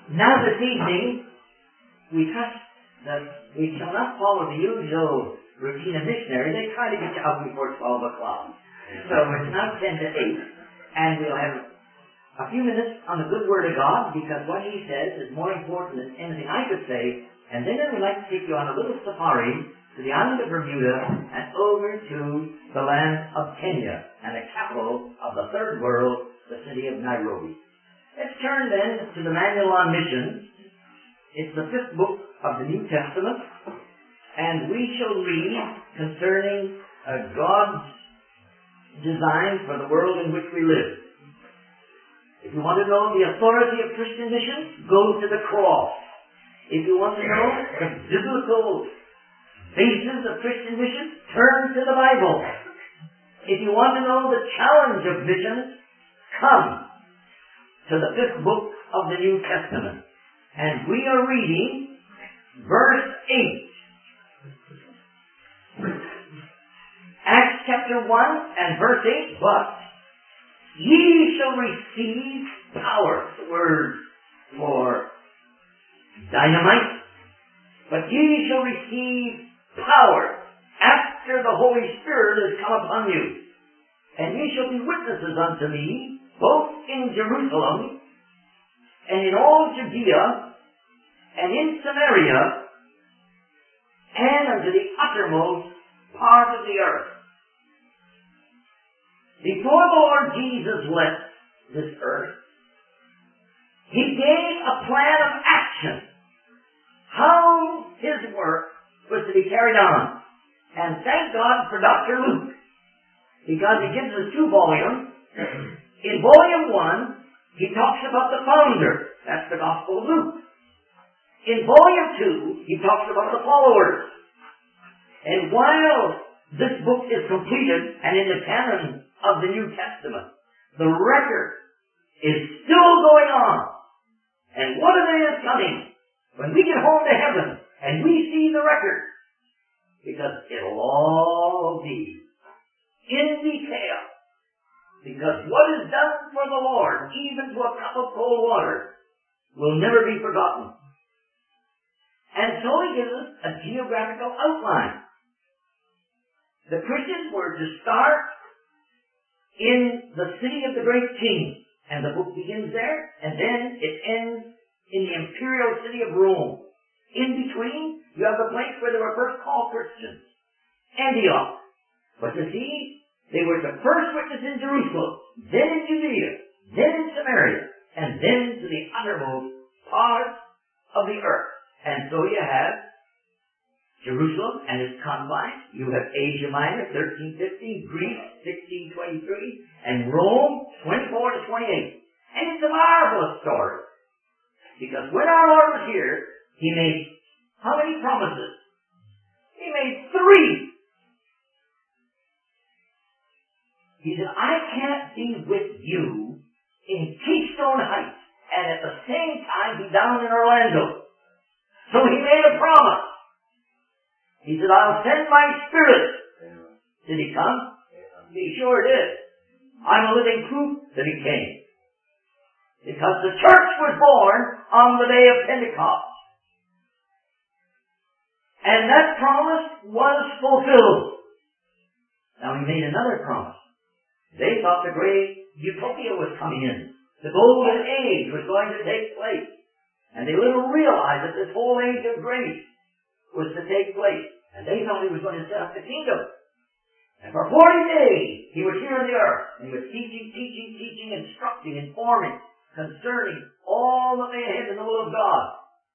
Now this evening, we trust that we shall not follow the usual routine of missionaries. They try to get you out before 12 o'clock. So it's now 10 to 8, and we'll have a few minutes on the good word of God, because what he says is more important than anything I could say. And then I would like to take you on a little safari to the island of Bermuda and over to the land of Kenya and the capital of the third world, the city of Nairobi. Let's turn then to the Manual on Missions. It's the 5th book of the New Testament, and we shall read concerning God's design for the world in which we live. If you want to know the authority of Christian missions, go to the cross. If you want to know the biblical basis of Christian missions, turn to the Bible. If you want to know the challenge of missions, come to the 5th book of the New Testament. And we are reading verse 8. Acts chapter 1 and verse 8, but ye shall receive power. The word for dynamite. But ye shall receive power after the Holy Spirit has come upon you. And ye shall be witnesses unto me, both in Jerusalem and in all Judea and in Samaria and unto the uttermost part of the earth. Before the Lord Jesus left this earth, he gave a plan of action, how his work was to be carried on. And thank God for Dr. Luke, because he gives us 2 volumes. In volume 1, he talks about the founder. That's the Gospel of Luke. In volume 2, he talks about the followers. And while this book is completed and in the canon of the New Testament, the record is still going on. And one day is coming when we get home to heaven and we see the record, because it'll all be in detail. Because what is done for the Lord, even to a cup of cold water, will never be forgotten. And so he gives us a geographical outline. The Christians were to start in the city of the great king, and the book begins there, and then it ends in the imperial city of Rome. In between, you have the place where they were first called Christians, Antioch. But you see, they were the first witness in Jerusalem, then in Judea, then in Samaria, and then to the uttermost parts of the earth. And so you have Jerusalem and its confines. You have Asia Minor, 1350, Greece, 1623, and Rome, 24 to 28. And it's a marvelous story. Because when our Lord was here, he made how many promises? He made 3. He said, I can't be with you in Keystone Heights and at the same time be down in Orlando. So he made a promise. He said, I'll send my Spirit. Did he come? He sure did. I'm a living proof that he came. Because the church was born on the day of Pentecost. And that promise was fulfilled. Now he made another promise. They thought the great utopia was coming in. The golden age was going to take place. And they little realized that this whole age of grace was to take place. And they thought he was going to set up the kingdom. And for 40 days, he was here on the earth. And he was teaching, instructing, informing concerning all that they had in the will of God.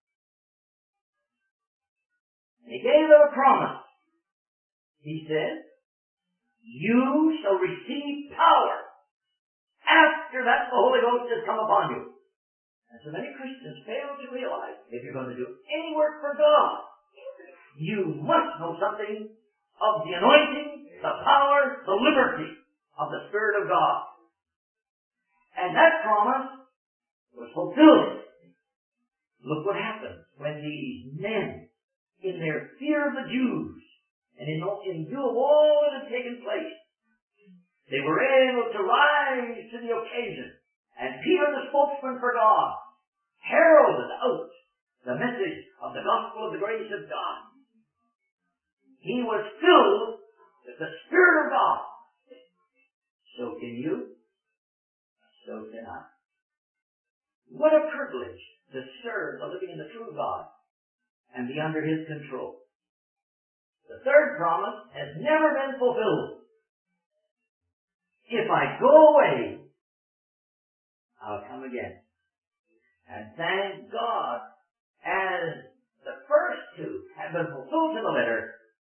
And he gave them a promise. He said, you shall receive power after that the Holy Ghost has come upon you. And so many Christians fail to realize if you're going to do any work for God, you must know something of the anointing, the power, the liberty of the Spirit of God. And that promise was fulfilled. Look what happened when these men, in their fear of the Jews, and in view of all that had taken place, they were able to rise to the occasion. And Peter, the spokesman for God, heralded out the message of the gospel of the grace of God. He was filled with the Spirit of God. So can you. So can I. What a privilege to serve the living and the true God and be under His control. The third promise has never been fulfilled. If I go away, I'll come again. And thank God, as the first two have been fulfilled to the letter,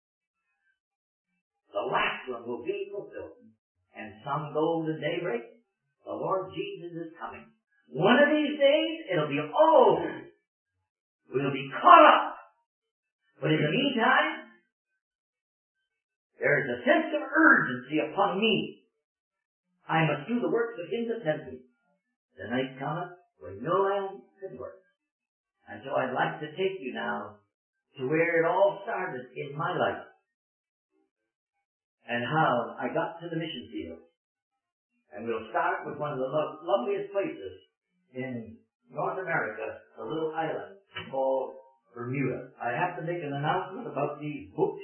the last one will be fulfilled. And some golden daybreak, the Lord Jesus is coming. One of these days, it'll be all over. We'll be caught up. But in the meantime, there is a sense of urgency upon me. I must do the works of Him that sent me. The night cometh when no man can work. And so I'd like to take you now to where it all started in my life. And how I got to the mission field. And we'll start with one of the loveliest places in North America, a little island called Bermuda. I have to make an announcement about these books.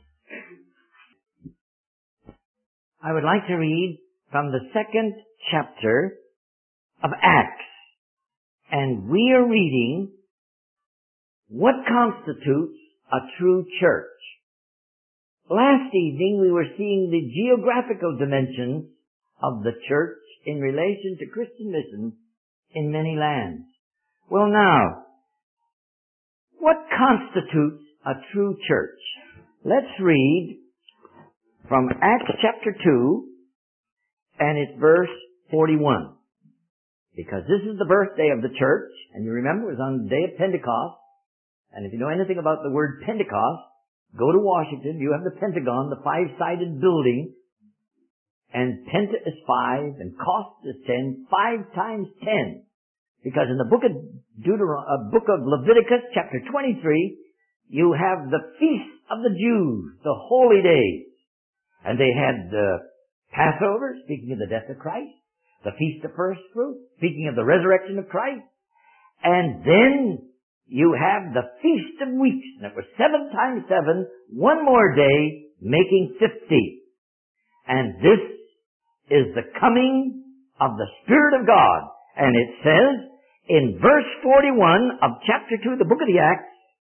I would like to read from the 2nd chapter of Acts. And we are reading what constitutes a true church. Last evening we were seeing the geographical dimensions of the church in relation to Christian missions in many lands. Well now, what constitutes a true church? Let's read from Acts chapter 2, and it's verse 41. Because this is the birthday of the church, and you remember it was on the day of Pentecost. And if you know anything about the word Pentecost, go to Washington, you have the Pentagon, the 5-sided building, and Penta is 5, and Cost is 10, 5 times 10. Because in the book of Leviticus, chapter 23, you have the feast of the Jews, the holy days. And they had the Passover, speaking of the death of Christ, the Feast of First Fruits, speaking of the resurrection of Christ, and then you have the Feast of Weeks, and it was 7 times 7, one more day, making 50. And this is the coming of the Spirit of God. And it says in verse 41 of chapter 2 of the book of the Acts,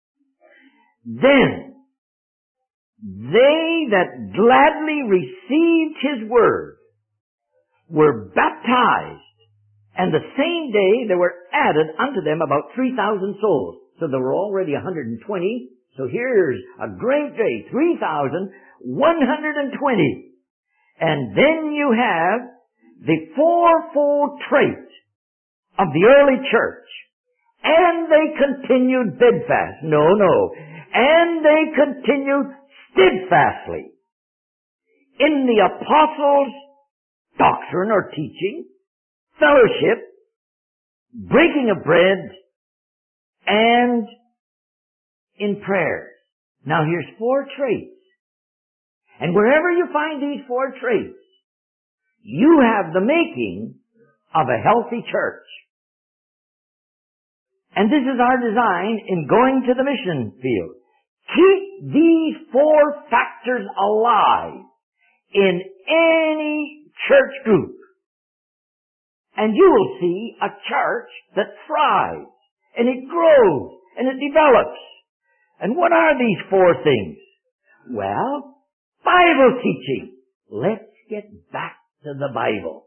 then they that gladly received His word were baptized, and the same day there were added unto them about 3,000 souls. So there were already 120. So here's a great day, 3,120. And then you have the fourfold trait of the early church. And they continued bedfast. No. And they continued steadfastly in the apostles' doctrine or teaching, fellowship, breaking of bread, and in prayers. Now here's 4 traits. And wherever you find these 4 traits, you have the making of a healthy church. And this is our design in going to the mission field. Keep these 4 factors alive in any church group. And you will see a church that thrives, and it grows, and it develops. And what are these 4 things? Well, Bible teaching. Let's get back to the Bible.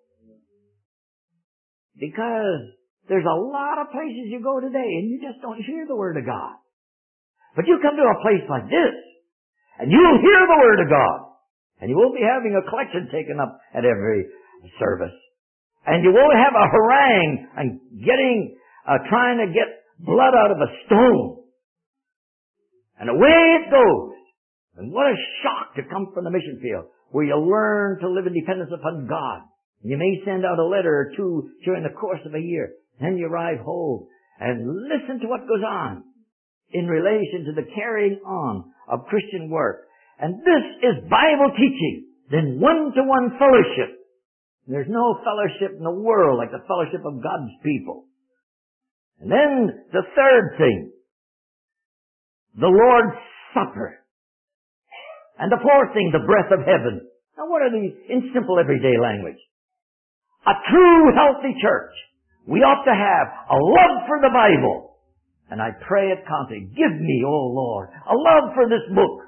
Because there's a lot of places you go today and you just don't hear the Word of God. But you come to a place like this and you'll hear the Word of God. And you won't be having a collection taken up at every service. And you won't have a harangue and trying to get blood out of a stone. And away it goes. And what a shock to come from the mission field, where you learn to live in dependence upon God. You may send out a letter or 2 during the course of a year. Then you arrive home and listen to what goes on in relation to the carrying on of Christian work. And this is Bible teaching. Then one-to-one fellowship. There's no fellowship in the world like the fellowship of God's people. And then the third thing, the Lord's Supper. And the fourth thing, the breath of heaven. Now what are these in simple everyday language? A true healthy church. We ought to have a love for the Bible. And I pray it constantly, give me, oh Lord, a love for this book.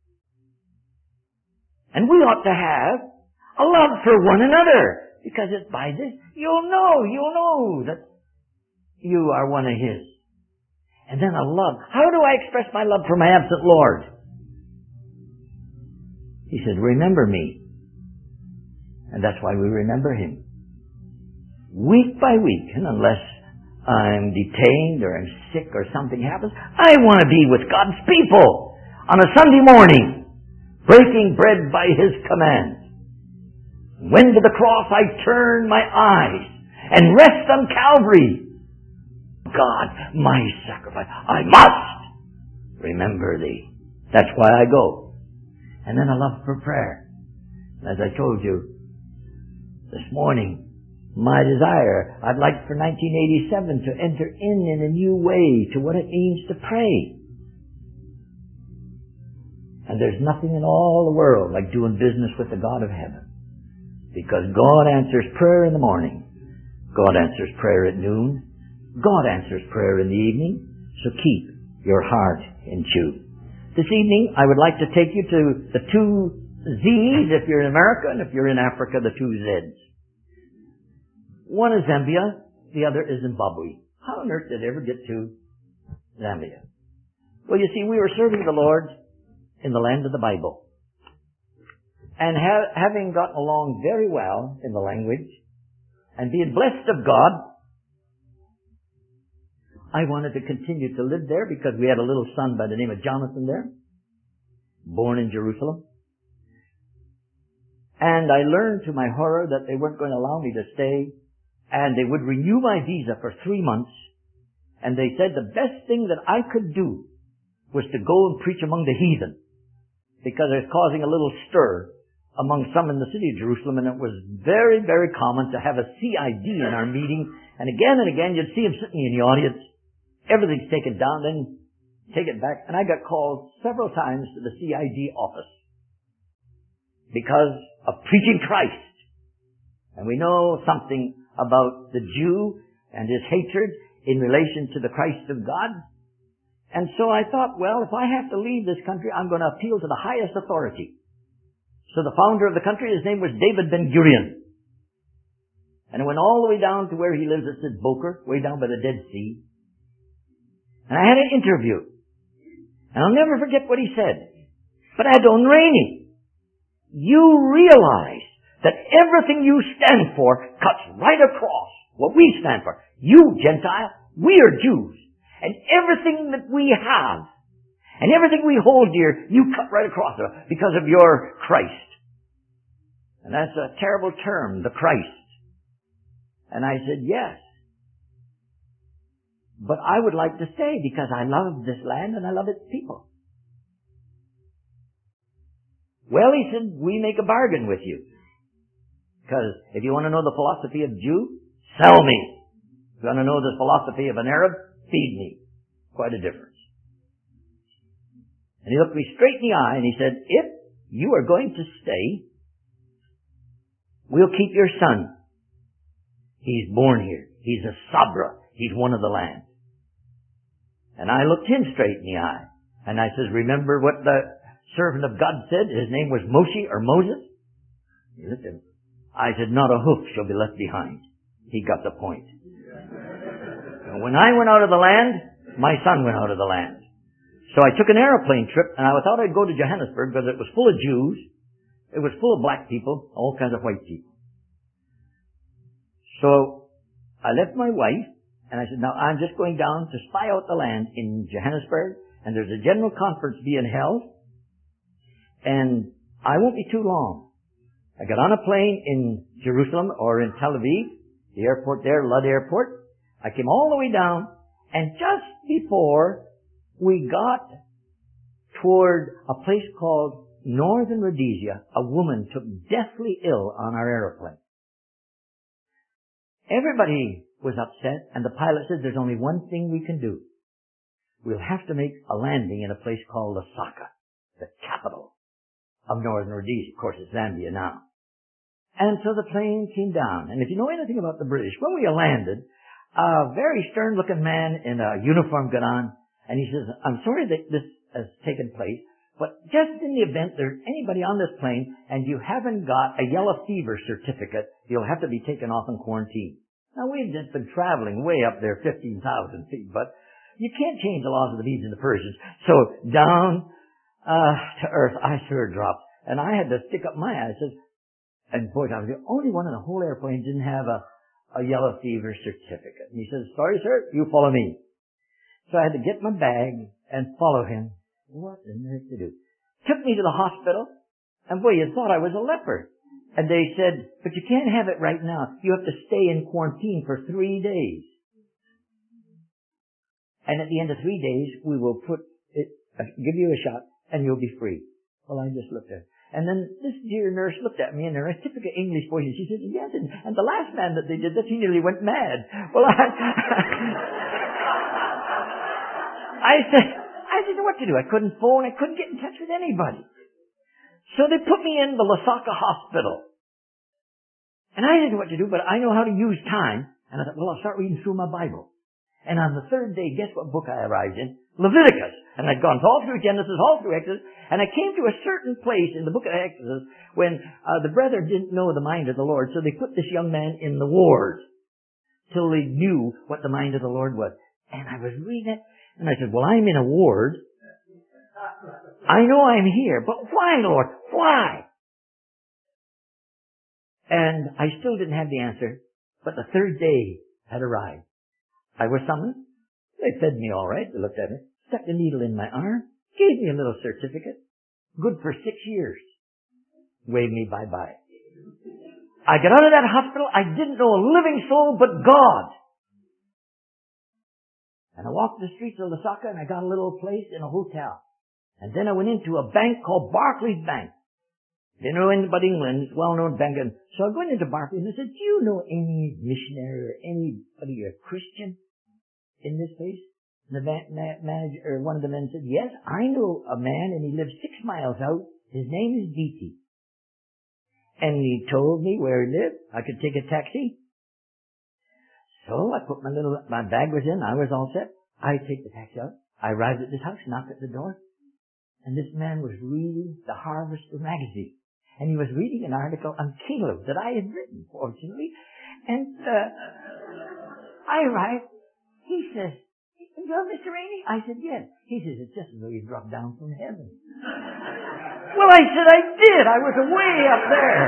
And we ought to have a love for one another. Because it's by this, you'll know that you are one of His. And then a love. How do I express my love for my absent Lord? He said, remember me. And that's why we remember Him. Week by week, and unless I'm detained or I'm sick or something happens, I want to be with God's people on a Sunday morning, breaking bread by His command. When to the cross I turn my eyes and rest on Calvary. God, my sacrifice, I must remember Thee. That's why I go. And then a love for prayer. As I told you this morning, my desire, I'd like for 1987 to enter in a new way to what it means to pray. And there's nothing in all the world like doing business with the God of heaven. Because God answers prayer in the morning. God answers prayer at noon. God answers prayer in the evening. So keep your heart in tune. This evening, I would like to take you to the two Z's if you're in America, and if you're in Africa, the two Z's. One is Zambia, the other is Zimbabwe. How on earth did I ever get to Zambia? Well, you see, we were serving the Lord in the land of the Bible. And having gotten along very well in the language, and being blessed of God, I wanted to continue to live there because we had a little son by the name of Jonathan there, born in Jerusalem. And I learned to my horror that they weren't going to allow me to stay, and they would renew my visa for 3 months. And they said the best thing that I could do was to go and preach among the heathen, because I was causing a little stir among some in the city of Jerusalem, and it was very, very common to have a CID in our meeting. And again, you'd see him sitting in the audience. Everything's taken down, then take it back. And I got called several times to the CID office because of preaching Christ. And we know something about the Jew and his hatred in relation to the Christ of God. And so I thought, well, if I have to leave this country, I'm going to appeal to the highest authority. So the founder of the country, his name was David Ben-Gurion. And I went all the way down to where he lives. It said Boker, way down by the Dead Sea. And I had an interview. And I'll never forget what he said. But I had to unrein him. You realize that everything you stand for cuts right across what we stand for. You, Gentile, we are Jews. And everything that we have, and everything we hold dear, you cut right across it because of your Christ. And that's a terrible term, the Christ. And I said, yes. But I would like to stay because I love this land and I love its people. Well, he said, we make a bargain with you. Because if you want to know the philosophy of Jew, sell me. If you want to know the philosophy of an Arab, feed me. Quite a difference. And he looked me straight in the eye and he said, if you are going to stay, we'll keep your son. He's born here. He's a Sabra. He's one of the land. And I looked him straight in the eye. And I says, remember what the servant of God said? His name was Moshe or Moses. He looked at him. I said, not a hoof shall be left behind. He got the point. And when I went out of the land, my son went out of the land. So I took an airplane trip, and I thought I'd go to Johannesburg because it was full of Jews. It was full of black people, all kinds of white people. So I left my wife, and I said, now I'm just going down to spy out the land in Johannesburg, and there's a general conference being held, and I won't be too long. I got on a plane in Jerusalem or in Tel Aviv, the airport there, Lud Airport. I came all the way down, and just before we got toward a place called Northern Rhodesia, a woman took deathly ill on our airplane. Everybody was upset, and the pilot said, there's only one thing we can do. We'll have to make a landing in a place called Lusaka, the capital of Northern Rhodesia. Of course, it's Zambia now. And so the plane came down. And if you know anything about the British, when we landed, a very stern-looking man in a uniform got on, and he says, I'm sorry that this has taken place, but just in the event there's anybody on this plane and you haven't got a yellow fever certificate, you'll have to be taken off in quarantine. Now, we've just been traveling way up there, 15,000 feet, but you can't change the laws of the Medes and the Persians. So down to earth, I sure dropped. And I had to stick up my eyes. And boy, I was the only one in the whole airplane didn't have a yellow fever certificate. And he says, sorry, sir, you follow me. So I had to get my bag and follow him. What on earth to do? Took me to the hospital. And boy, you thought I was a leper. And they said, but you can't have it right now. You have to stay in quarantine for 3 days. And at the end of 3 days, we will give you a shot, and you'll be free. Well, I just looked at her. And then this dear nurse looked at me in her typical English voice, and she said, yes, and the last man that they did this, he nearly went mad. Well, I didn't know what to do. I couldn't phone. I couldn't get in touch with anybody. So they put me in the Lusaka hospital. And I didn't know what to do, but I know how to use time. And I thought, well, I'll start reading through my Bible. And on the third day, guess what book I arrived in? Leviticus. And I'd gone all through Genesis, all through Exodus, and I came to a certain place in the book of Exodus when the brethren didn't know the mind of the Lord, so they put this young man in the ward till they knew what the mind of the Lord was. And I was reading it, and I said, well, I'm in a ward. I know I'm here, but why, Lord? Why? And I still didn't have the answer, but the third day had arrived. I was summoned. They fed me all right. They looked at me, stuck a needle in my arm, gave me a little certificate, good for 6 years. Waved me bye-bye. I got out of that hospital. I didn't know a living soul but God. And I walked the streets of Lusaka, and I got a little place in a hotel. And then I went into a bank called Barclays Bank. Didn't know anything but England, it's a well-known bank. And so I went into Barclays and I said, do you know any missionary or anybody or Christian in this place? And the manager, or one of the men said, yes, I know a man and he lives 6 miles out. His name is D.T. And he told me where he lived. I could take a taxi. So I put my bag was in, I was all set. I take the taxi out. I arrived at this house, knocked at the door. And this man was reading the Harvester magazine. And he was reading an article on Caleb that I had written, fortunately. And I arrived. He says, you're Mr. Rainey? I said, yes. He says, it's just as though you dropped down from heaven. Well, I said, I did. I was way up there.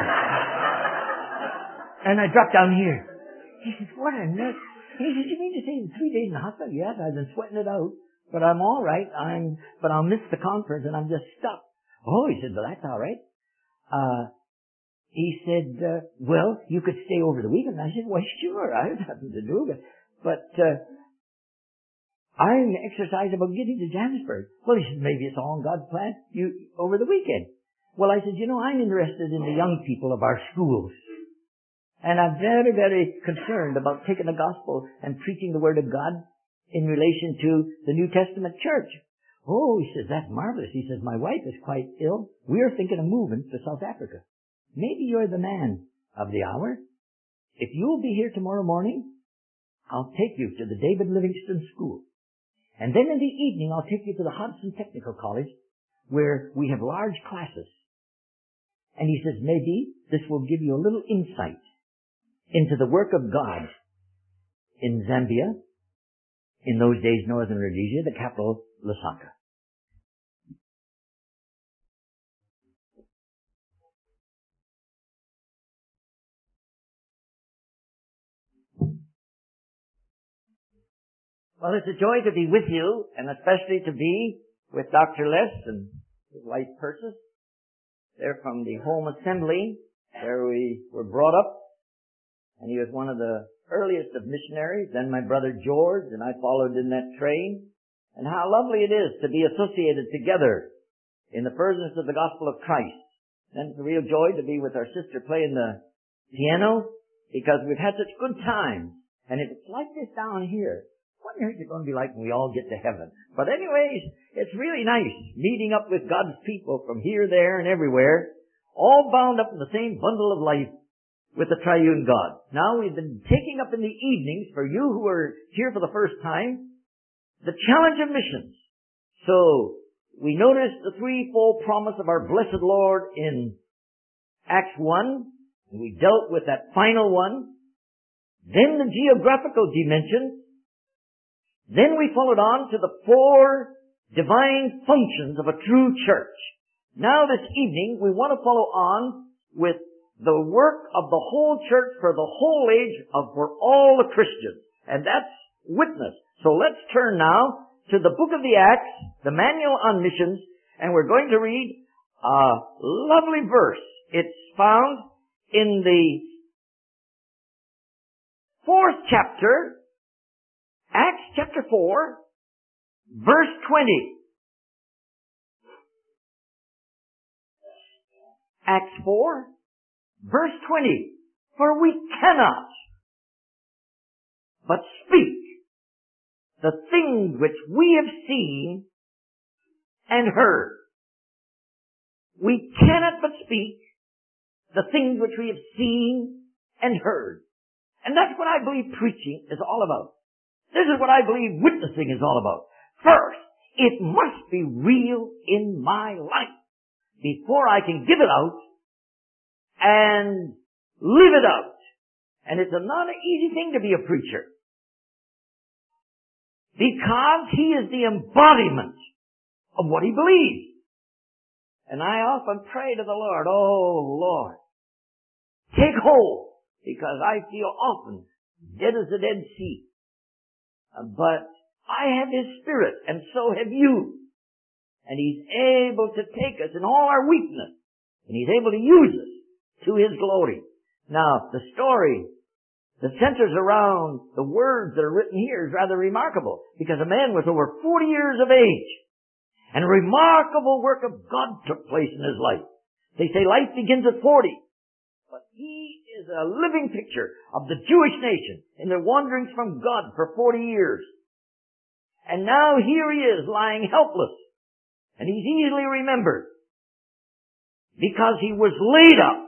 And I dropped down here. He says, what a nut. He says, you mean to say in 3 days in the hospital? Yes, I've been sweating it out. But I'm all right. But I'll miss the conference and I'm just stuck. Oh, he said, well, that's all right. He said, well, you could stay over the weekend. I said, well, sure. I have nothing to do. But I'm exercised about getting to Johannesburg. Well, he said, maybe it's all in God's plan. You over the weekend. Well, I said, I'm interested in the young people of our schools. And I'm very, very concerned about taking the gospel and preaching the word of God in relation to the New Testament church. Oh, he says, that's marvelous. He says, my wife is quite ill. We're thinking of moving to South Africa. Maybe you're the man of the hour. If you'll be here tomorrow morning, I'll take you to the David Livingstone School. And then in the evening, I'll take you to the Hudson Technical College, where we have large classes. And he says, maybe this will give you a little insight into the work of God in Zambia, in those days, Northern Rhodesia, the capital, Lusaka. Well, it's a joy to be with you, and especially to be with Dr. Les and his wife Persis. They're from the Home Assembly, where we were brought up, and he was one of the earliest of missionaries. Then my brother George, and I followed in that train. And how lovely it is to be associated together in the furtherance of the gospel of Christ. And it's a real joy to be with our sister playing the piano, because we've had such good times. And if it's like this down here, what on earth is it going to be like when we all get to heaven? But anyways, it's really nice meeting up with God's people from here, there, and everywhere, all bound up in the same bundle of life with the triune God. Now we've been taking up in the evenings, for you who are here for the first time, the challenge of missions. So, we noticed the threefold promise of our blessed Lord in Acts 1, and we dealt with that final one. Then the geographical dimensions. Then we followed on to the 4 divine functions of a true church. Now this evening we want to follow on with the work of the whole church for the whole age for all the Christians. And that's witness. So let's turn now to the book of the Acts, the manual on missions, and we're going to read a lovely verse. It's found in the 4th chapter, Acts chapter 4, verse 20. Acts 4, verse 20. For we cannot but speak the things which we have seen and heard. We cannot but speak the things which we have seen and heard. And that's what I believe preaching is all about. This is what I believe witnessing is all about. First, it must be real in my life before I can give it out and live it out. And it's not an easy thing to be a preacher, because he is the embodiment of what he believes. And I often pray to the Lord, oh Lord, take hold, because I feel often dead as the Dead Sea. But I have His Spirit, and so have you. And He's able to take us in all our weakness, and He's able to use us to His glory. Now, the story that centers around the words that are written here is rather remarkable, because a man was over 40 years of age, and a remarkable work of God took place in his life. They say life begins at 40, but he is a living picture of the Jewish nation in their wanderings from God for 40 years. And now here he is lying helpless, and he's easily remembered because he was laid up.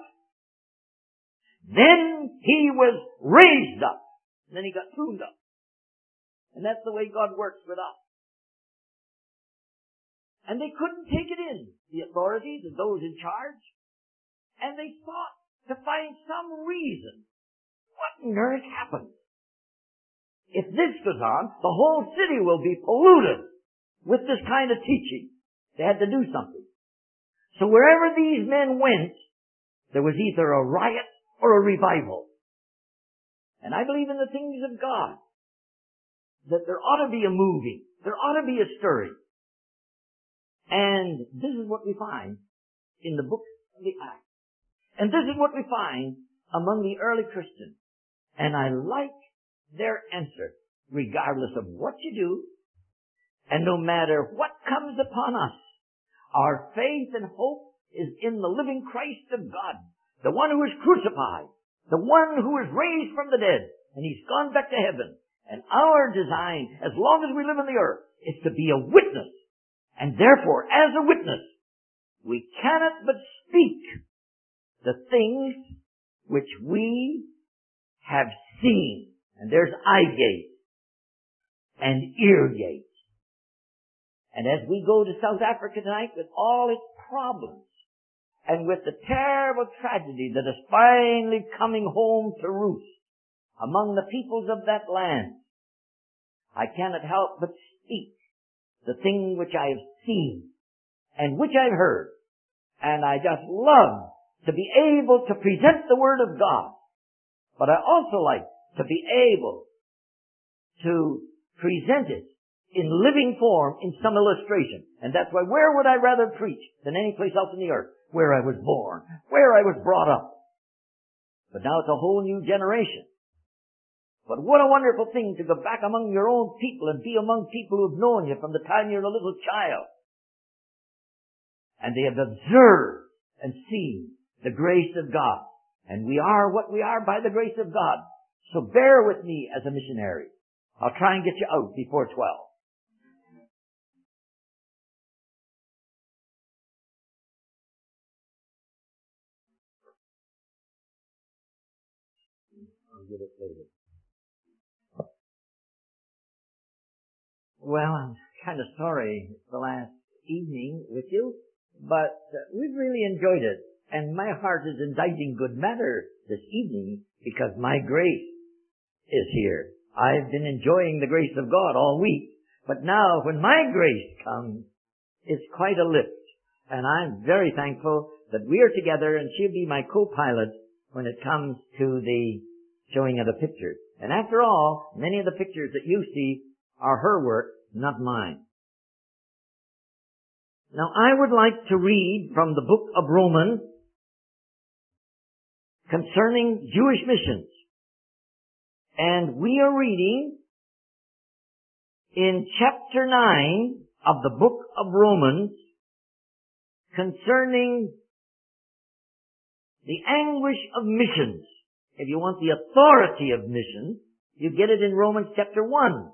Then he was raised up. And then he got tuned up. And that's the way God works with us. And they couldn't take it in, the authorities and those in charge. And they sought to find some reason. What on earth happened? If this goes on, the whole city will be polluted with this kind of teaching. They had to do something. So wherever these men went, there was either a riot or a revival. And I believe in the things of God, that there ought to be a moving. There ought to be a stirring. And this is what we find in the book of the Acts. And this is what we find among the early Christians. And I like their answer, regardless of what you do, and no matter what comes upon us, our faith and hope is in the living Christ of God, the one who is crucified, the one who is raised from the dead, and He's gone back to heaven. And our design, as long as we live on the earth, is to be a witness. And therefore, as a witness, we cannot but speak the things which we have seen. And there's eye gates and ear gates. And as we go to South Africa tonight with all its problems, and with the terrible tragedy that is finally coming home to roost among the peoples of that land, I cannot help but speak the thing which I have seen and which I've heard. And I just love to be able to present the Word of God. But I also like to be able to present it in living form in some illustration. And that's why, where would I rather preach than any place else on the earth? Where I was born, where I was brought up. But now it's a whole new generation. But what a wonderful thing to go back among your own people and be among people who have known you from the time you're a little child. And they have observed and seen the grace of God. And we are what we are by the grace of God. So bear with me as a missionary. I'll try and get you out before 12. I'll get it later. Well, I'm kind of sorry it's the last evening with you, but we've really enjoyed it. And my heart is inditing good matter this evening because my grace is here. I've been enjoying the grace of God all week, but now when my grace comes, it's quite a lift. And I'm very thankful that we are together and she'll be my co-pilot when it comes to the showing of the pictures. And after all, many of the pictures that you see are her work, not mine. Now I would like to read from the book of Romans concerning Jewish missions. And we are reading in chapter 9 of the book of Romans concerning the anguish of missions. If you want the authority of missions, you get it in Romans chapter 1.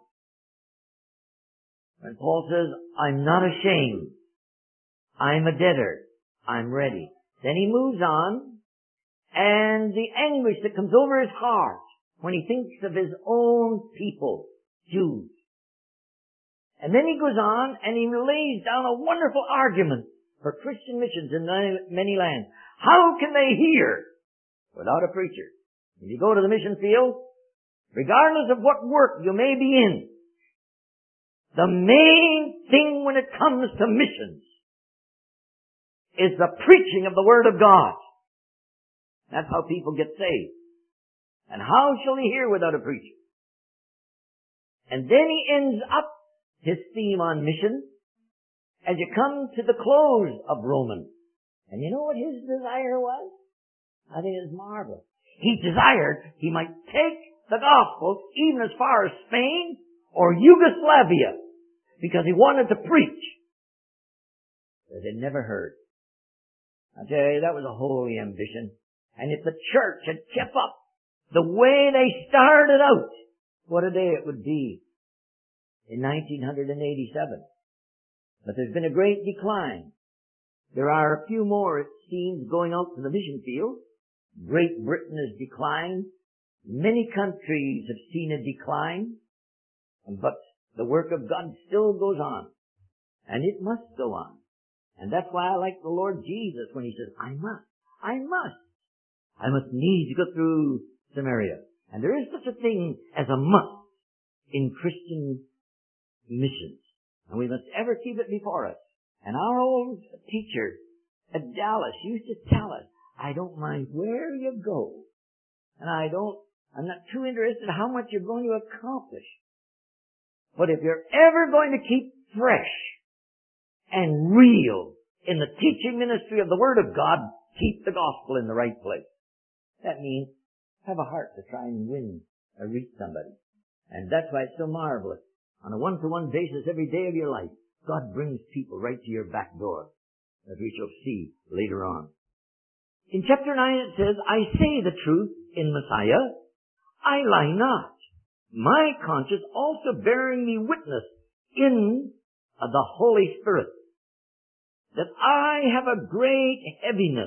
When Paul says, I'm not ashamed. I'm a debtor. I'm ready. Then he moves on, and the anguish that comes over his heart when he thinks of his own people, Jews. And then he goes on and he lays down a wonderful argument for Christian missions in many lands. How can they hear without a preacher? If you go to the mission field, regardless of what work you may be in, the main thing when it comes to missions is the preaching of the Word of God. That's how people get saved. And how shall he hear without a preacher? And then he ends up his theme on mission as you come to the close of Romans. And you know what his desire was? I think it's marvelous. He desired he might take the gospel even as far as Spain or Yugoslavia because he wanted to preach. But they never heard. I tell you, that was a holy ambition. And if the church had kept up the way they started out, what a day it would be in 1987. But there's been a great decline. There are a few more, it seems, going out to the mission field. Great Britain has declined. Many countries have seen a decline. But the work of God still goes on. And it must go on. And that's why I like the Lord Jesus when he says, I must needs go through Samaria. And there is such a thing as a must in Christian missions. And we must ever keep it before us. And our old teacher at Dallas used to tell us, I don't mind where you go. And I'm not too interested in how much you're going to accomplish. But if you're ever going to keep fresh and real in the teaching ministry of the Word of God, keep the gospel in the right place. That means have a heart to try and win or reach somebody. And that's why it's so marvelous. On a one-to-one basis every day of your life, God brings people right to your back door, as we shall see later on. In chapter 9 it says, I say the truth in Messiah, I lie not. My conscience also bearing me witness in the Holy Spirit, that I have a great heaviness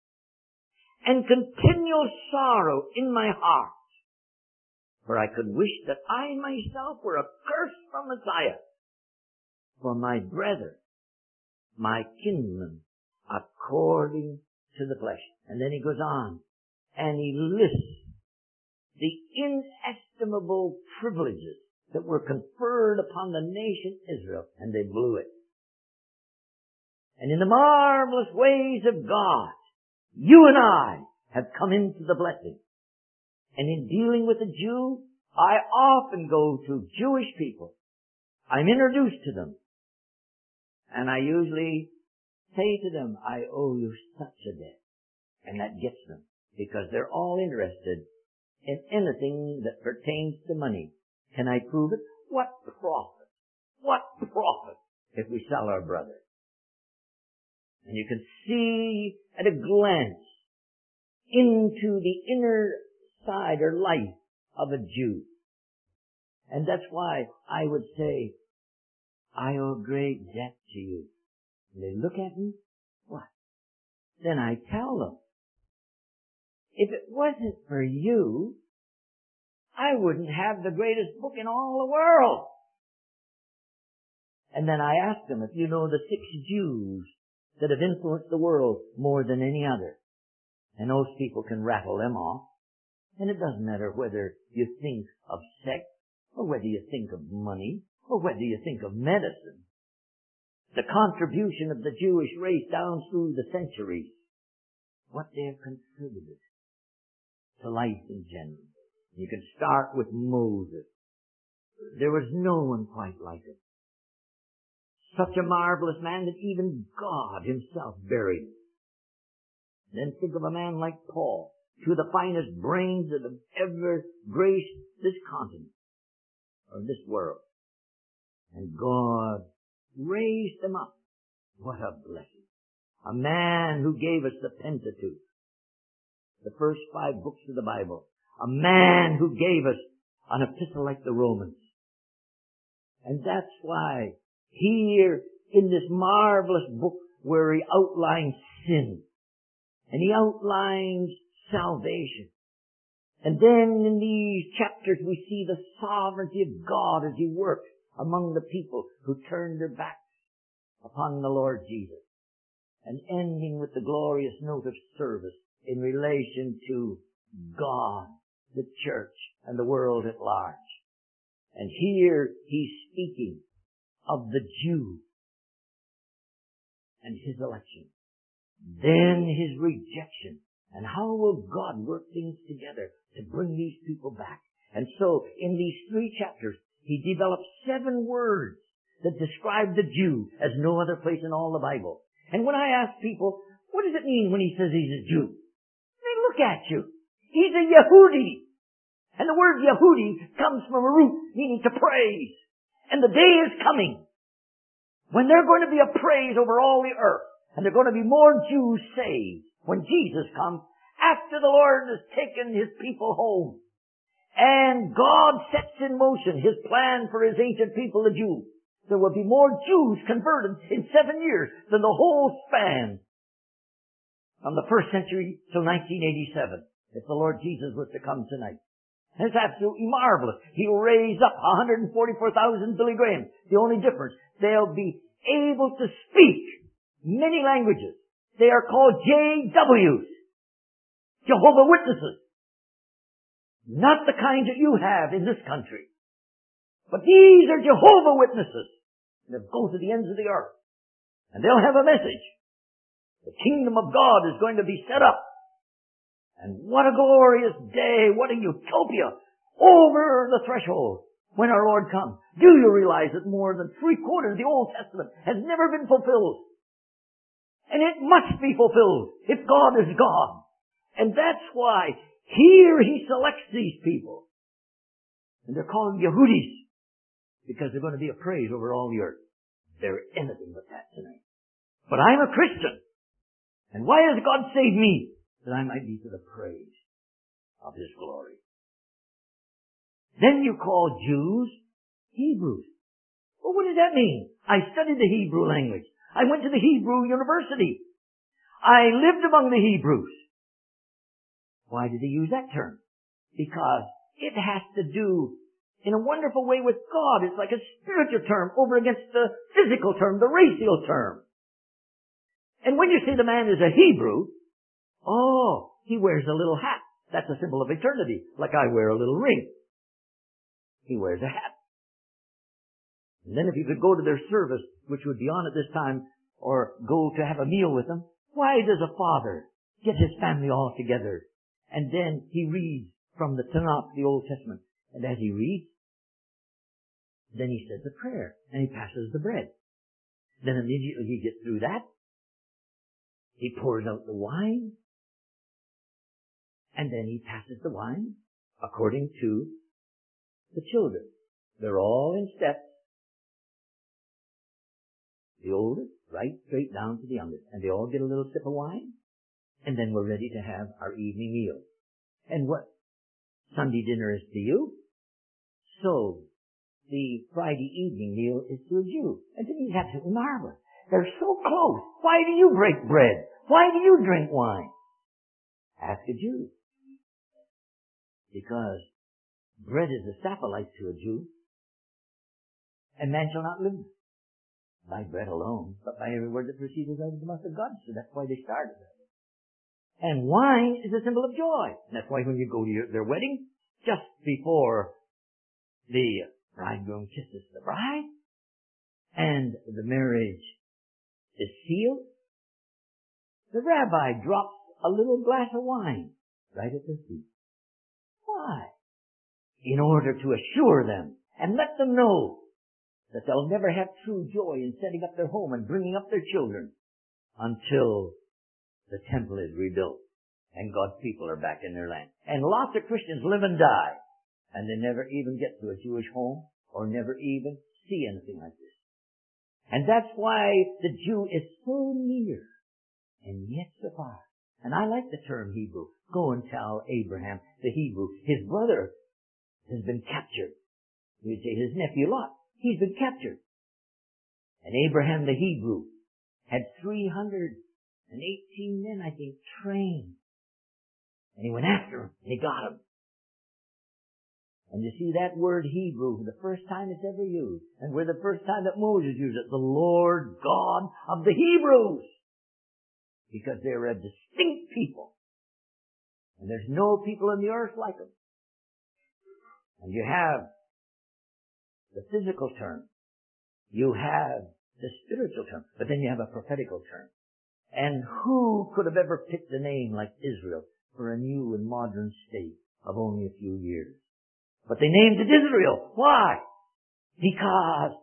and continual sorrow in my heart. For I could wish that I myself were accursed from Messiah for my brethren, my kinsmen, according to the flesh. And then he goes on and he lists the inestimable privileges that were conferred upon the nation Israel, and they blew it. And in the marvelous ways of God, you and I have come into the blessing. And in dealing with a Jew, I often go to Jewish people. I'm introduced to them. And I usually say to them, I owe you such a debt. And that gets them, because they're all interested in anything that pertains to money. Can I prove it? What profit? What profit if we sell our brother? And you can see at a glance into the inner side or life of a Jew. And that's why I would say, I owe great debt to you. And they look at me, what? Then I tell them, if it wasn't for you, I wouldn't have the greatest book in all the world. And then I ask them, if you know the 6 Jews that have influenced the world more than any other. And those people can rattle them off. And it doesn't matter whether you think of sex, or whether you think of money, or whether you think of medicine. The contribution of the Jewish race down through the centuries, what they have contributed to life in general. You can start with Moses. There was no one quite like him. Such a marvelous man that even God himself buried him. Then think of a man like Paul, two of the finest brains that have ever graced this continent, or this world. And God raised him up. What a blessing. A man who gave us the Pentateuch, the first 5 books of the Bible. A man who gave us an epistle like the Romans. And that's why here in this marvelous book where he outlines sin, and he outlines salvation. And then in these chapters we see the sovereignty of God as he works among the people who turned their backs upon the Lord Jesus. And ending with the glorious note of service in relation to God, the church, and the world at large. And here he's speaking of the Jew and his election. Then his rejection. And how will God work things together to bring these people back? And so in these 3 chapters, he develops 7 words that describe the Jew as no other place in all the Bible. And when I ask people, what does it mean when he says he's a Jew? They look at you. He's a Yehudi. And the word Yehudi comes from a root meaning to praise. And the day is coming when they're going to be a praise over all the earth. And there are going to be more Jews saved when Jesus comes after the Lord has taken his people home. And God sets in motion his plan for his ancient people, the Jews. There will be more Jews converted in 7 years than the whole span from the 1st century till 1987, if the Lord Jesus was to come tonight. And it's absolutely marvelous. He'll raise up 144,000 Billy Grahams. The only difference, they'll be able to speak many languages. They are called JWs, Jehovah's Witnesses. Not the kind that you have in this country. But these are Jehovah's Witnesses. They'll go to the ends of the earth. And they'll have a message. The kingdom of God is going to be set up. And what a glorious day, what a utopia over the threshold when our Lord comes. Do you realize that more than 3/4 of the Old Testament has never been fulfilled? And it must be fulfilled if God is God. And that's why here he selects these people. And they're called Yehudis because they're going to be a praise over all the earth. They're anything but that tonight. But I'm a Christian. And why has God saved me? That I might be to the praise of his glory. Then you call Jews Hebrews. Well, what does that mean? I studied the Hebrew language. I went to the Hebrew University. I lived among the Hebrews. Why did he use that term? Because it has to do in a wonderful way with God. It's like a spiritual term over against the physical term, the racial term. And when you say the man is a Hebrew, oh, he wears a little hat. That's a symbol of eternity, like I wear a little ring. He wears a hat. And then if you could go to their service, which would be on at this time, or go to have a meal with them, why does a father get his family all together? And then he reads from the Tanakh, the Old Testament. And as he reads, then he says a prayer, and he passes the bread. Then immediately he gets through that. He pours out the wine. And then he passes the wine according to the children. They're all in steps. The oldest, right straight down to the youngest. And they all get a little sip of wine. And then we're ready to have our evening meal. And what Sunday dinner is to you, so the Friday evening meal is to a Jew. And to me, it's absolutely marvelous. They're so close. Why do you break bread? Why do you drink wine? Ask a Jew. Because bread is a sacrifice to a Jew, and man shall not live by bread alone, but by every word that proceeds out of the mouth of God. So that's why they started it. And wine is a symbol of joy. And that's why when you go to their wedding, just before the bridegroom kisses the bride, and the marriage is sealed, the rabbi drops a little glass of wine right at their feet. Why? In order to assure them and let them know that they'll never have true joy in setting up their home and bringing up their children until the temple is rebuilt and God's people are back in their land. And lots of Christians live and die, and they never even get to a Jewish home or never even see anything like this. And that's why the Jew is so near and yet so far. And I like the term Hebrew. Go and tell Abraham, the Hebrew, his brother has been captured. You'd say his nephew Lot. He's been captured. And Abraham, the Hebrew, had 318 men, I think, trained. And he went after him, and he got him. And you see that word Hebrew, the first time it's ever used, and we're the first time that Moses used it, the Lord God of the Hebrews. Because they were a distinct people. And there's no people on the earth like them. And you have the physical term. You have the spiritual term. But then you have a prophetical term. And who could have ever picked a name like Israel for a new and modern state of only a few years? But they named it Israel. Why? Because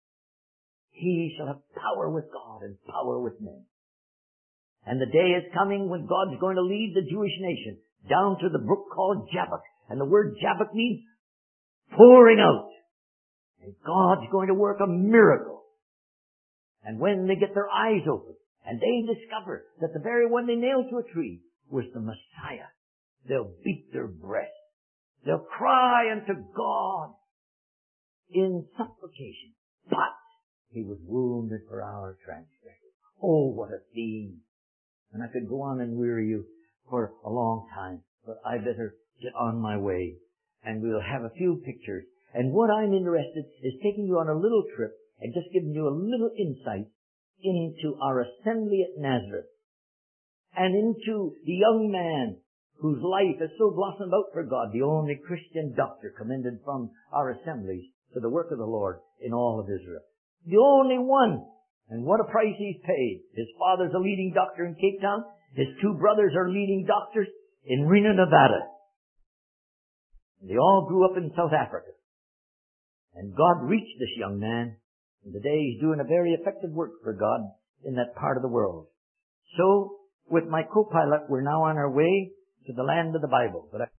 he shall have power with God and power with men. And the day is coming when God's going to lead the Jewish nation down to the brook called Jabbok. And the word Jabbok means pouring out. And God's going to work a miracle. And when they get their eyes open and they discover that the very one they nailed to a tree was the Messiah, they'll beat their breast. They'll cry unto God in supplication. But he was wounded for our transgressions. Oh, what a theme. And I could go on and weary you for a long time, but I better get on my way. And we'll have a few pictures. And what I'm interested is taking you on a little trip and just giving you a little insight into our assembly at Nazareth and into the young man whose life has so blossomed out for God, the only Christian doctor commended from our assemblies to the work of the Lord in all of Israel. The only one. And what a price he's paid. His father's a leading doctor in Cape Town. His two brothers are leading doctors in Reno, Nevada. And they all grew up in South Africa. And God reached this young man. And today he's doing a very effective work for God in that part of the world. So, with my co-pilot, we're now on our way to the land of the Bible. But